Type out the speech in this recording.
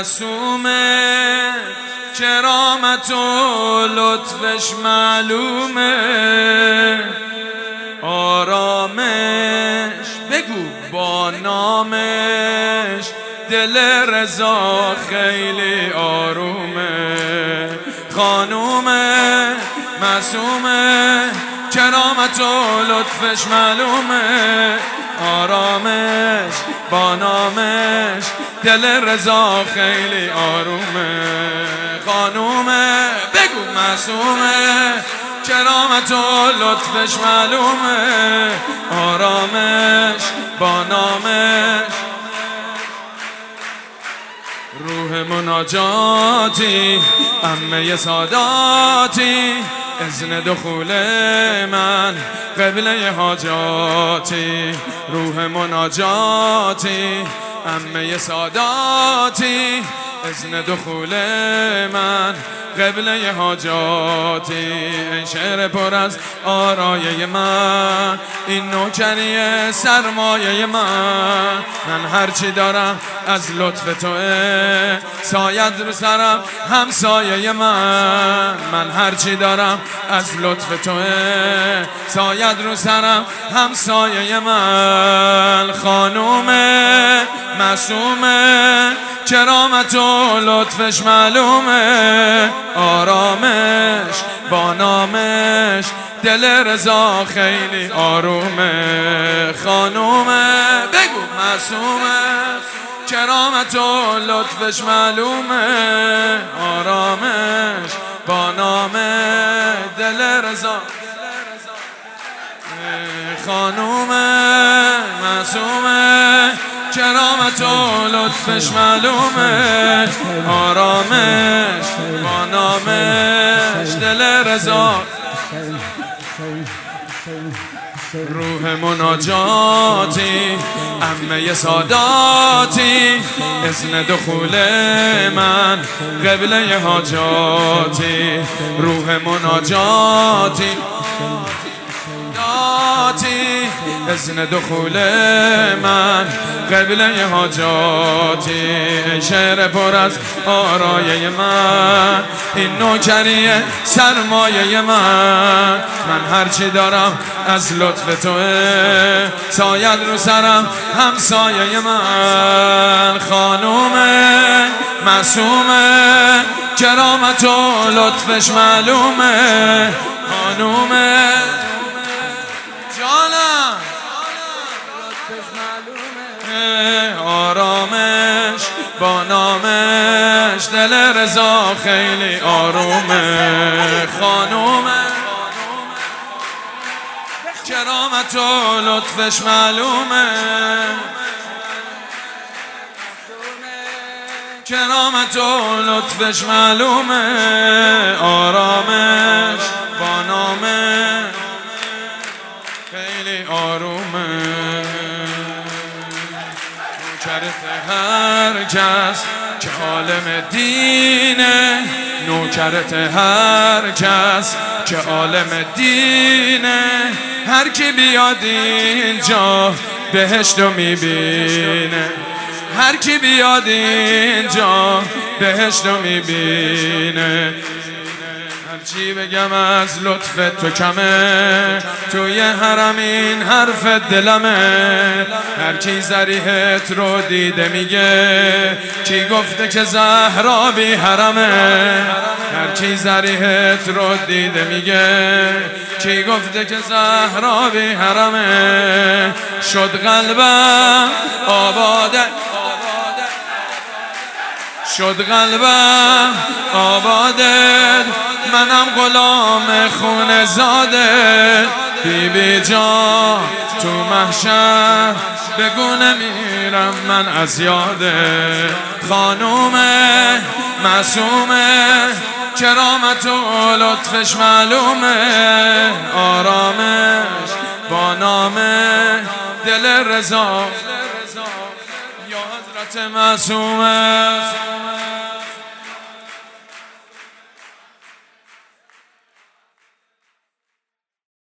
معصومه، کرامت و لطفش معلومه. آرامش بگو با نامش، دل رضا خیلی آرومه. خانومه معصومه، کرامت و لطفش معلومه. آرامش با نامش، دل رضا خیلی آرومه. خانومه بگو معصومه، کرامت و لطفش معلومه. آرامش با نامش، روح مناجاتی، عمه ساداتی، اذن دخول من قبله حاجاتی. روح مناجاتی، عمه ساداتی، اذن دخول من قبله حاجاتی. این شعر پر از آرایه من، این نوکری سرمایه من هرچی دارم از لطف توه، سایت رو سرم همسایه من هرچی دارم از لطف توه، سایت رو سرم همسایه من. خانومه معصومه، کرامت و لطفش معلومه. آرامش با نامش، دل رضا خیلی آرومه. خانومه بگو معصومه، کرامت و لطفش معلومه. آرامش با نامش، دل رضا. خانومه معصومه، کرامت و لطفش معلومه. آرامش با نامش، دل رضا. روح مناجاتی، عمه ساداتی، اذن دخول من قبله حاجاتی. روح مناجاتی، اذن دخول من قبله حاجاتی. شعر پر از آرایه من، این نوکری سرمایه من هرچی دارم از لطف توه، سایت رو سرم همسایه من. خانومه معصومه، کرامت و لطفش معلومه. خانومه جانم، آرامش با نامش، دل رضا خیلی آرومه. خانومه کرامت و لطفش معلومه. کرامت و لطفش معلومه. آرامش با نامش خیلی آرومه. نوکرت هر کس که عالم دینه، نوکرت هر کس که عالم دینه. هر کی بیاد اینجا بهشت رو میبینه. هر کی بیاد اینجا بهشت رو میبینه. هرچی بگم از لطف تو کمه، توی حرم این حرف دلمه. هر کی ضریحت رو دیده میگه، کی گفته که زهرا بی حرمه. هر کی ضریحت رو دیده میگه، کی گفته که زهرا بی حرمه. شد قلبم آباده، شد قلبم آباده، منم غلام خون زاده. بی جا تو محشر بگو نمیرم من از یاده. خانومه معصومه، کرامت و لطفش معلومه. آرامش با نامه، دل رضا. یا حضرت معصومه.